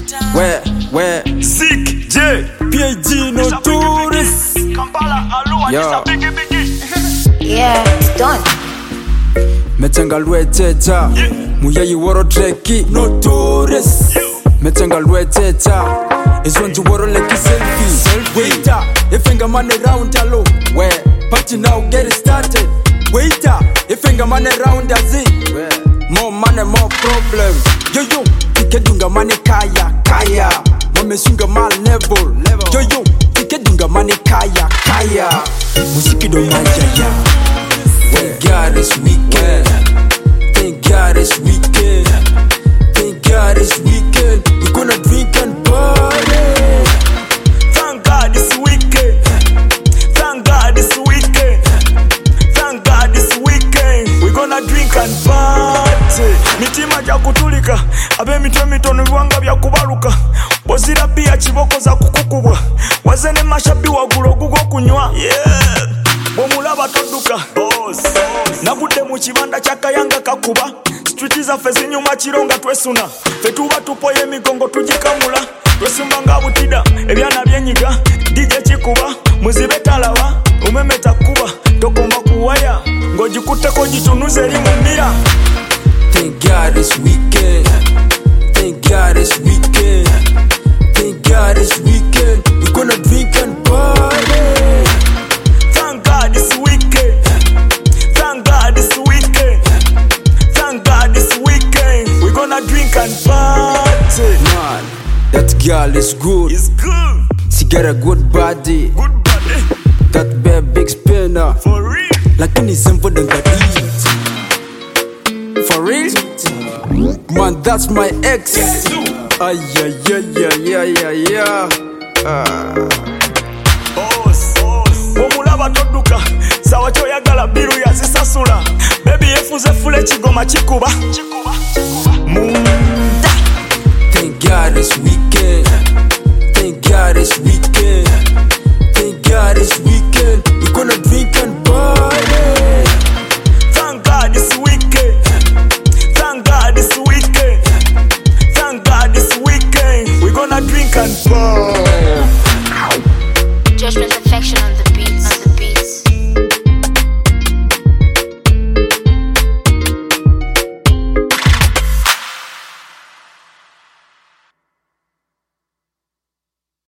Where? Zik J PAG no tourist. Yo. Yeah, it's done. Metenga lweteta Muyayi woro treki no tourist. Metenga lweteta Izonji woro leki selfie. Waiter, ifenga man around hello. Where? Party now, get it started. Waiter, ifenga man around as it. More money, more problem. Yo, ikedunga money kaya. Mame sunga mal level. Yo, ikedunga money kaya. Musiki do manjaya. Thank God it's weekend. Thank God it's weekend. Thank God it's weekend. We gonna drink and party. Thank God it's weekend. Thank God it's weekend. Thank God it's weekend. We gonna drink and party. Mitima ja kutulika. Abe mitwe mitono biwanga bya kubaluka. Bozira pia chiboko za kukukubwa. Wazene mashabi wagulo gugo kunywa. Yeah. Bomulaba toduka boss. Nabude mu kibanda kyakayanga kakuba. Street zaffe zinyuma kironga twesuna. Fe tuba tupoye migongo tujikamula. Twesumbanga butida ebyana byenyiga. DJ kikuba muzibe talawa. Umemeta kuba tokoma kuwaya. Ngojikuteko jitunuze limumira. Thank God it's weekend. Thank God it's weekend. Thank God it's weekend. We gonna drink and party. Thank God it's weekend. Thank God it's weekend. Thank God it's weekend. We gonna drink and party. Man, that girl is good. It's good. She got a good body. Good body. That bad big spinner. For real. Lakini simple than that. For real? Man, that's my ex. Ay. Boss. Bomulaba toduka. Sawa choyagala biru yazisasula. Baby efuze fule chigoma chikuba. Munda. Thank God it's weekend. Thank God it's weekend. Thank God it's weekend. We gonna drink and party. Thank God it's weekend. Thank God it's weekend. Thank God it's weekend. We gonna drink and party. Judgment perfection on the beat.